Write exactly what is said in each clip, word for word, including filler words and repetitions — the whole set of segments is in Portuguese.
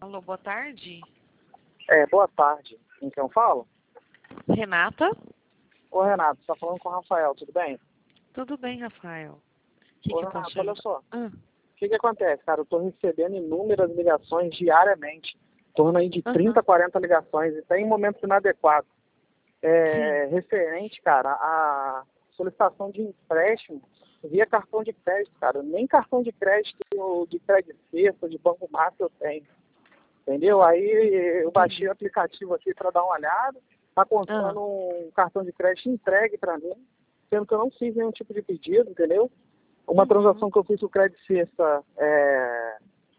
Alô, boa tarde. É, boa tarde. Com quem eu falo? Renata? Ô, Renato, você tá falando com o Rafael, tudo bem? Tudo bem, Rafael. O que, Ô, que eu Renato, posso te olha ajudar? só. Ah, O que que acontece, cara? Eu tô recebendo inúmeras ligações diariamente. Em torno aí de trinta, aham, quarenta ligações. E tem momentos inadequados. sim. É, referente, cara, a solicitação de empréstimo via cartão de crédito, cara. Nem cartão de crédito de crédito sexta, de banco massa eu tenho. Entendeu? Aí eu baixei o aplicativo aqui para dar uma olhada. Tá Ah, constando um cartão de crédito entregue para mim, sendo que eu não fiz nenhum tipo de pedido, entendeu? Uma uhum, transação que eu fiz com o crédito sexta é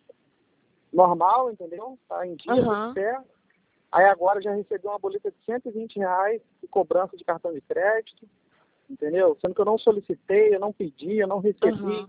normal, entendeu? Tá em dia, tudo aham, certo. Aí agora já recebi uma boleta de cento e vinte reais de cobrança de cartão de crédito, entendeu? Sendo que eu não solicitei, eu não pedi, eu não recebi. aham.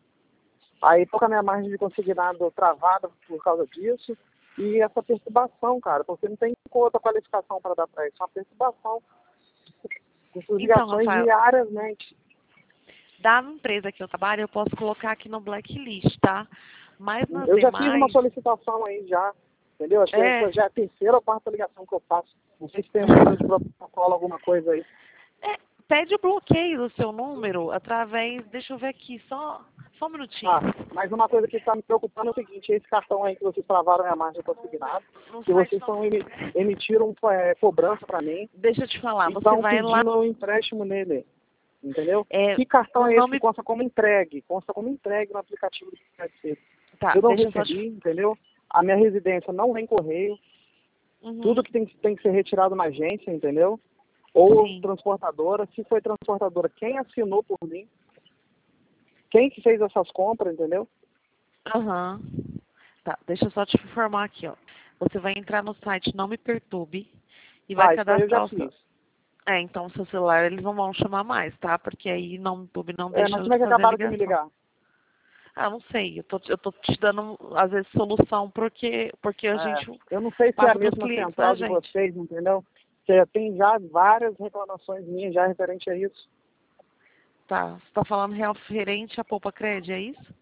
Aí tô com a minha margem de consignado travada por causa disso. E essa perturbação, cara, porque não tem outra qualificação para dar para isso. É uma perturbação com suas Então, ligações Rafael, diariamente. da empresa que eu trabalho, eu posso colocar aqui no blacklist, tá? Mas nas Eu já fiz uma demais, solicitação aí já, entendeu? Acho que é, essa já é a terceira ou quarta ligação que eu faço. Não sei se tem um número de protocolo, alguma coisa aí. é, pede o bloqueio do seu número através, deixa eu ver aqui, só, só um minutinho. Ah, mas uma coisa que está me preocupando é o seguinte, esse cartão aí que vocês travaram minha margem consignada, No que site vocês não. estão emi- emitiram é, cobrança para mim Deixa eu te falar, e você estão vai lá, pedindo um empréstimo nele, entendeu? é, Que cartão no é esse que nome, consta como entregue? Consta como entregue no aplicativo do crédito. tá, Eu não deixa eu só te, recebi, entendeu? A minha residência não vem correio, tudo uhum, que tem, tem que ser retirado na agência, entendeu? Ou sim. transportadora, se foi transportadora, quem assinou por mim, quem que fez essas compras, entendeu? Aham. Tá, deixa eu só te informar aqui, ó. Você vai entrar no site Não Me Perturbe e vai Ah, isso aí eu já cadastrar o seu. fiz. É, então o seu celular eles não vão chamar mais, tá? Porque aí Não Me Perturbe não É, deixa mas como eu é que fazer a acabaram de me ligação. ligar? Ah, não sei. Eu tô, eu tô te dando, às vezes, solução porque, porque a É, gente eu não sei se é a passa pros mesma clientes da central de gente. vocês, entendeu? Porque tem já várias reclamações minhas já referente a isso. Tá. Você tá falando referente à Poupa Cred, é isso?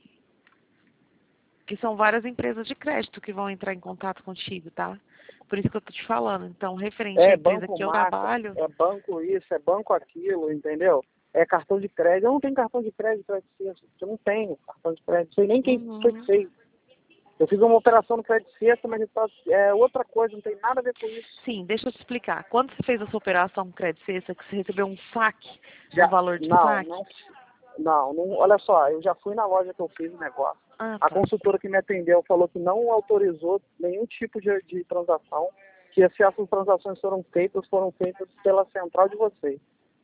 Que são várias empresas de crédito que vão entrar em contato contigo, tá? Por isso que eu tô te falando. Então, referente à É empresa banco que eu master, trabalho, é banco isso, é banco aquilo, entendeu? É cartão de crédito. Eu não tenho cartão de crédito, crédito sexta. Eu não tenho cartão de crédito. Sei nem quem foi que uhum. fez. Eu fiz uma operação no crédito sexta, mas é outra coisa, não tem nada a ver com isso. Sim, deixa eu te explicar. Quando você fez a sua operação com crédito sexta, que você recebeu um saque, no Já, valor de não, saque? não, não, não, olha só, eu já fui na loja que eu fiz o negócio. Ah, A tá. consultora que me atendeu falou que não autorizou nenhum tipo de, de transação, que se essas transações foram feitas, foram feitas pela central de vocês.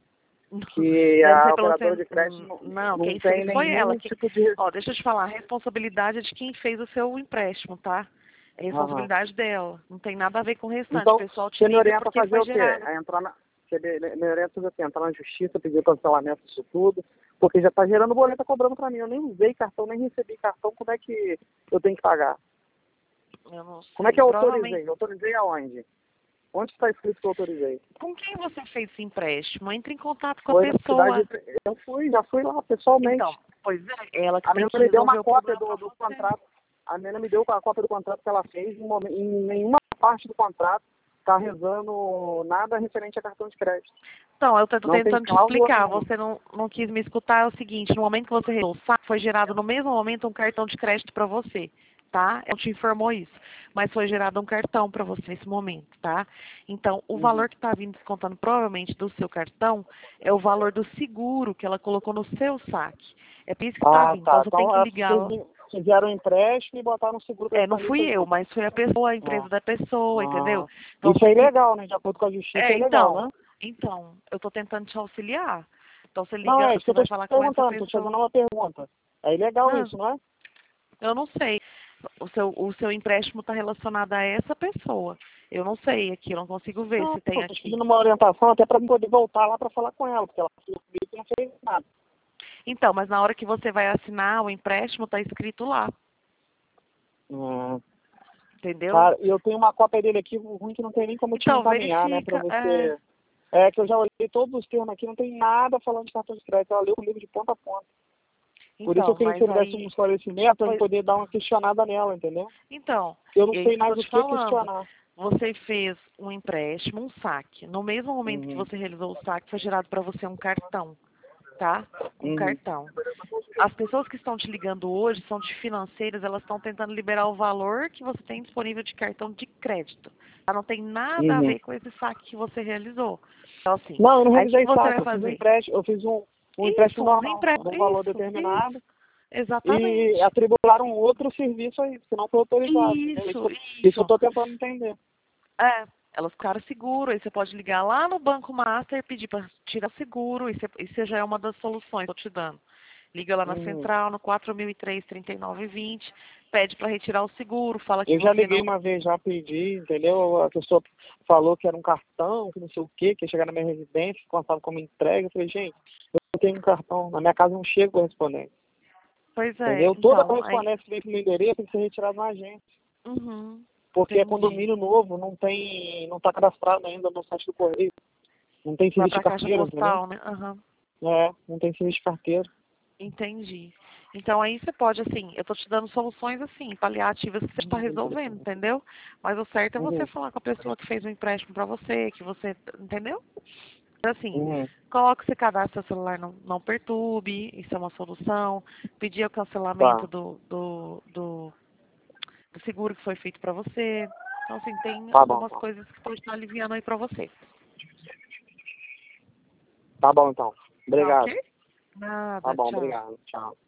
Que Deve a ser pelo operadora cen- de crédito hum, não, Não, não quem tem fez foi ela. nenhum Que... tipo de... Ó, deixa eu te falar, a responsabilidade é de quem fez o seu empréstimo, tá? É Aham. responsabilidade dela. Não tem nada a ver com o restante. O Então, pessoal te você me liga orienta a porque fazer foi o quê? gerado. É entrar na... Você me me orienta a fazer o quê? Entrar na justiça, pedir cancelamento disso tudo, porque já está gerando boleta cobrando para mim. Eu nem usei cartão, nem recebi cartão, como é que eu tenho que pagar? Eu não Como é que sei. eu Provavelmente. autorizei? Eu autorizei aonde? Onde está escrito que eu autorizei? Com quem você fez esse empréstimo? Entre em contato com a Foi na cidade, pessoa. eu fui, já fui lá pessoalmente. Então, pois é, ela que A tem menina que me deu resolver uma o cópia problema do, pra do você. contrato. A menina me deu a cópia do contrato que ela fez. Em, momen- em nenhuma parte do contrato está rezando nada referente a cartão de crédito. Então, eu estou Não tem tentando te cláusula explicar. nenhuma. Você não, não quis me escutar. É o seguinte: no momento que você resolveu o saque, foi gerado no mesmo momento um cartão de crédito para você, tá? Eu te informou isso. Mas foi gerado um cartão para você nesse momento, tá? Então, o Uhum. valor que está vindo descontando provavelmente do seu cartão é o valor do seguro que ela colocou no seu saque. É por isso que está Ah, vindo. Então, tá. você tem Então, que ela ligar. fez, fizeram um empréstimo e botaram um seguro É, não para mim. fui eu, mas foi a pessoa, a Ah, empresa da pessoa, entendeu? ah. Então, Isso você é tem que... ilegal, né? De acordo com a justiça, É, é ilegal, então, né? então, eu tô tentando te auxiliar. Então você Não, liga, é isso que você eu tô vai te falar com essa perguntando. Tô te fazendo pessoa. uma pergunta. É ilegal Ah, isso, não é? eu não sei. O seu, o seu empréstimo está relacionado a essa pessoa. Eu não sei aqui, eu não consigo ver Não, se tem eu tô te aqui. pedindo uma orientação até para poder voltar lá para falar com ela, porque ela falou comigo que não fez nada. Então, mas na hora que você vai assinar o empréstimo, está escrito lá, Hum. entendeu? Cara, e eu tenho uma cópia dele aqui, o ruim que não tem nem como te Então, encaminhar, né, para verifica. É, você. É que eu já olhei todos os termos aqui, não tem nada falando de cartão de crédito, ela leu comigo de ponta a ponta. Por isso Então, eu queria que mas você me desse aí... um esclarecimento para eu Pois- poder dar uma questionada nela, entendeu? Então, Porque eu não é sei isso que eu mais tô o te que falando. questionar. Você fez um empréstimo, um saque. No mesmo momento que Uhum. você realizou o saque, foi gerado para você um cartão, tá? Um Uhum. cartão. As pessoas que estão te ligando hoje são de financeiras, elas estão tentando liberar o valor que você tem disponível de cartão de crédito. Tá? Não tem nada a Uhum. ver com esse saque que você realizou. Então, assim, Não, eu não aí o que que realizei você saque, vai eu fiz um fazer? empréstimo, eu fiz um, um Isso, empréstimo um normal, de empréstimo. um valor Isso, determinado, isso. e Exatamente. atribularam outro serviço aí, que não foi autorizado. Entendeu? Isso, Isso, isso eu isso. estou tentando entender. É, elas ficaram seguro, aí você pode ligar lá no Banco Master e pedir para tirar seguro, e você- isso já é uma das soluções que eu tô te dando. Liga lá na Uhum. central, no quatro mil e três, trinta e nove vinte, pede para retirar o seguro, fala que Eu já você liguei não... uma vez, já pedi, entendeu? A pessoa falou que era um cartão, que não sei o quê, que ia chegar na minha residência, que contava como entrega. Eu falei, gente, eu tenho um cartão, na minha casa não chega correspondente, Pois é, entendeu? Toda então, aí... correspondência que vem pro meu endereço tem que ser retirada na agência, Uhum, porque é entendi. condomínio novo, não tem, não está cadastrado ainda no site do Correio, não tem Vai serviço de para a caixa carteira, entendeu? postal, né? Aham. É, não tem serviço de carteira. Entendi. Então aí você pode, assim, eu tô te dando soluções assim, paliativas que você está resolvendo, entendeu? Mas o certo é você Uhum. falar com a pessoa que fez o empréstimo para você, que você, entendeu? Assim, Uhum. coloque esse cadastro seu celular não, não perturbe, isso é uma solução. Pedir o cancelamento Tá, do, do, do, do seguro que foi feito para você. Então, assim, tem tá bom, algumas então. coisas que pode estar aliviando aí para você. Tá bom, então. Tá Obrigado. ok? Tá Nada, bom, tchau. obrigado. Tchau.